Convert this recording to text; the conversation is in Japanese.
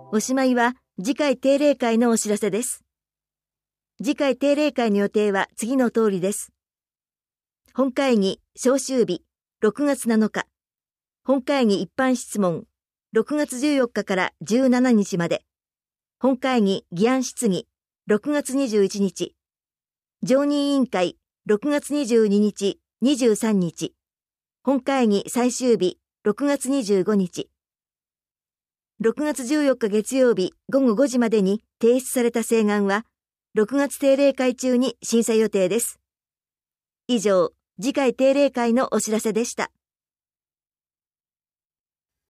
おしまいは次回定例会のお知らせです。次回定例会の予定は次の通りです。本会議召集日6月7日。本会議一般質問6月14日から17日まで。本会議議案質疑6月21日。常任委員会6月22日、23日。本会議最終日6月25日。6月14日月曜日午後5時までに提出された請願は、6月定例会中に審査予定です。以上、次回定例会のお知らせでした。